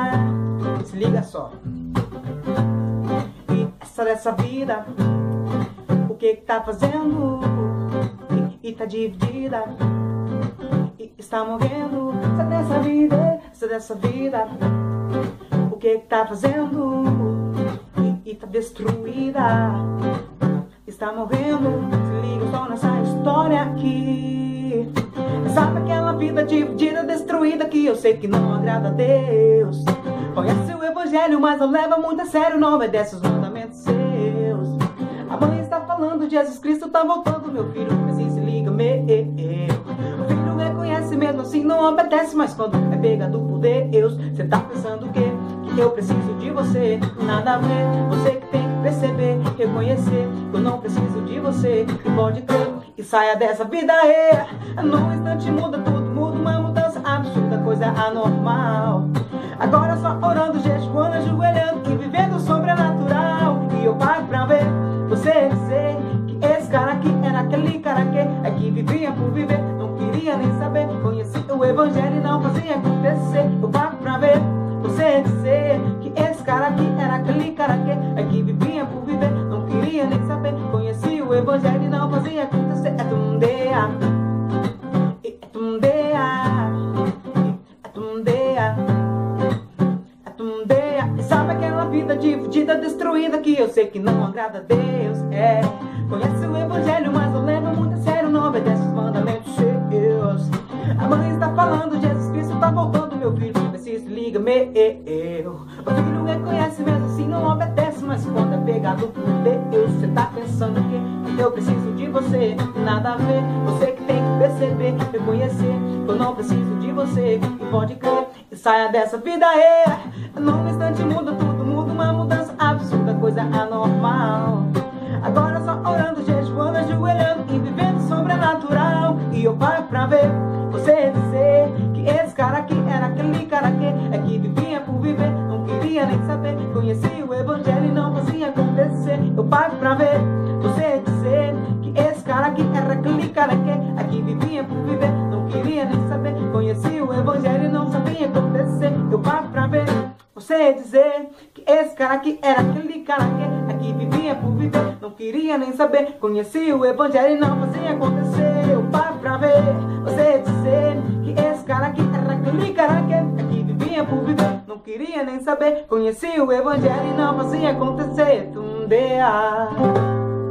Se liga só. E essa dessa vida, o que tá fazendo? E tá dividida, e está morrendo. Essa dessa vida, o que tá fazendo? E tá destruída, está morrendo. Se liga só nessa história aqui. Sabe aquela vida dividida, destruída, que eu sei que não agrada a Deus. Conhece o evangelho, mas não leva muito a sério, não obedece os mandamentos seus. A mãe está falando, Jesus Cristo tá voltando, meu filho, assim se liga, o filho reconhece, mesmo assim não obedece, mas quando é pegado por Deus, cê tá pensando o quê? Que eu preciso de você, nada a ver. Você que tem que perceber, reconhecer que eu não preciso de você, e pode crer, e saia dessa vida aí. Num instante muda tudo, muda uma mudança absurda, coisa anormal. Agora só orando, jejuando, ajoelhando e vivendo o sobrenatural. E eu paro pra ver você dizer que esse cara aqui era aquele cara que vivia por viver, não queria nem saber. Conhecia o evangelho e não fazia acontecer. Eu paro pra ver você dizer que esse cara aqui era aquele cara que vivia por viver, não queria nem saber. Conhecia o evangelho e não fazia acontecer. É tundeia, é tundeia, é tundeia, é tundeia. E sabe aquela vida dividida, destruída, que eu sei que não agrada a Deus. É, conhece o evangelho, mas não leva muito a sério, não obedece os mandamentos seus. A mãe está falando, Jesus Cristo tá voltando, meu filho, mas se liga, o filho reconhece, mesmo assim não obedece, mas quando é pegado por Deus, você tá pensando que eu preciso de você, nada a ver. Você que tem que perceber, reconhecer que eu não preciso de você, e pode crer, e saia dessa vida aí. Num instante muda tudo, muda uma mudança absurda, coisa anormal. Agora só orando, jejuando, ajoelhando e vivendo sobrenatural. E eu paro pra ver você dizer que esse cara aqui era aquele cara que vivia por viver, não queria nem saber. Conhecia o evangelho e não fazia acontecer. Eu paro pra ver você dizer que esse cara aqui era aquele cara que vivia por viver, não queria nem saber. Conhecia o evangelho e não sabia acontecer. Eu paro pra ver você dizer que esse cara aqui era aquele cara que vivia por viver, não queria nem saber. Conhecia o evangelho e não fazia acontecer. Eu paro pra ver você dizer que esse cara aqui era aquele cara que vivia por viver, não queria nem saber. Conhecia o evangelho e não fazia acontecer. Tundeia.